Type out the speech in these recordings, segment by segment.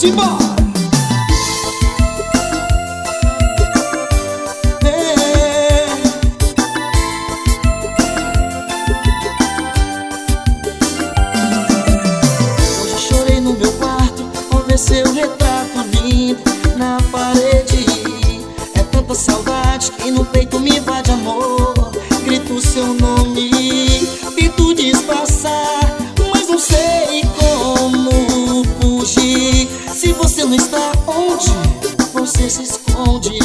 embora. Hoje chorei no meu quarto ao ver seu retrato lindo na parede. É tanta saudade que no peito me invade amor. Grito seu nome, tento disfarçar, mas não sei como fugir. Se você não está onde você se esconde.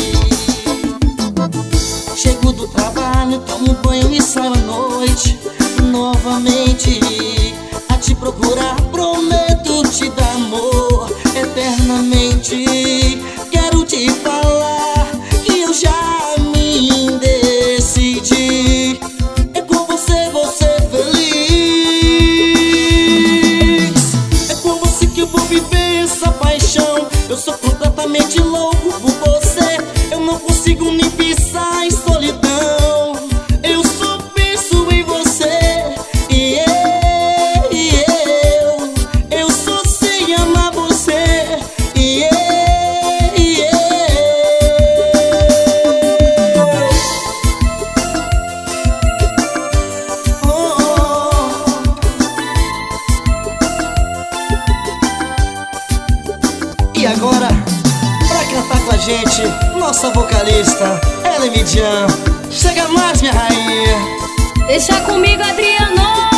Chego do trabalho, tomo banho e saio à noite novamente a te procurar. Prometo te dar amor eternamente. Quero te falar que eu já me decidi. É com você, vou ser feliz. É com você que eu vou viver essa paixão. Eu sou completamente louco por você. Eu não consigo nem pensar em solidão. Eu só penso em você. Eu só sei amar você. E agora, pra cantar com a gente, nossa vocalista, Ellen Midian. Chega mais, minha rainha. Deixa comigo, Adriano.